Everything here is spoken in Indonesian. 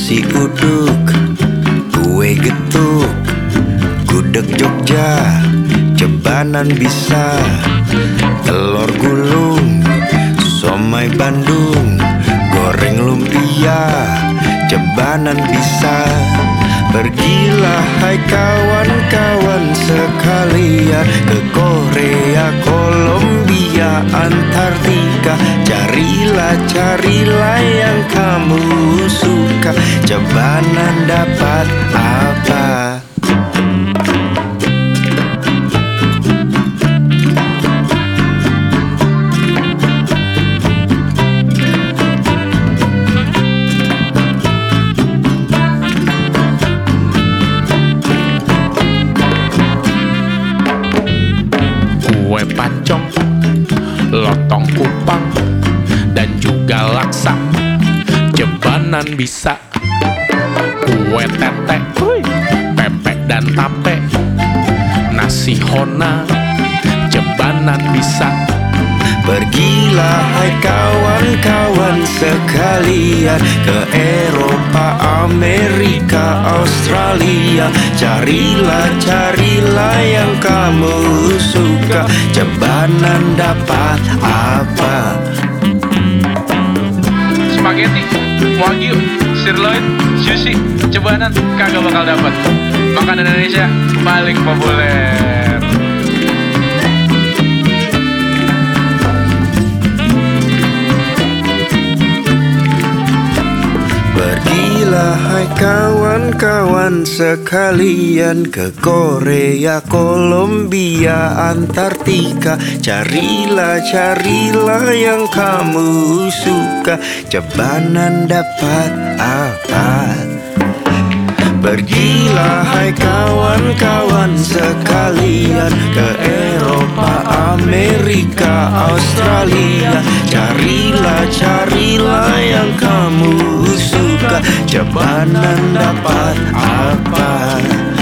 nasi uduk, kue getuk, gudeg Jogja, cebanan bisa, telur gulung, somai Bandung, goreng lumpia, cebanan bisa. Pergilah hai kawan-kawan sekalian ke Korea, Kolombia, Antartika. Carilah yang kamu suka. Cebanan dapat apa? Kue pacong, lontong kupang, dan juga laksa, cebanan bisa. Kue tete, pepek dan tape, nasi hona, cebanan bisa. Pergilah hai kawan-kawan sekalian ke Eropa, Amerika, Australia. Carilah yang kamu suka. Cebanan dapat apa? Spaghetti, wagyu, sirloin, sushi, cebanan kagak bakal dapat. Makanan Indonesia paling populer. Pergilah hai kawan-kawan sekalian ke Korea, Kolombia, Antartika. Carilah yang kamu suka. Cebanan dapat apa? Pergilah hai kawan-kawan sekalian ke Eropa, Amerika, Australia. Carilah yang kamu suka. Cebanan dapat apa?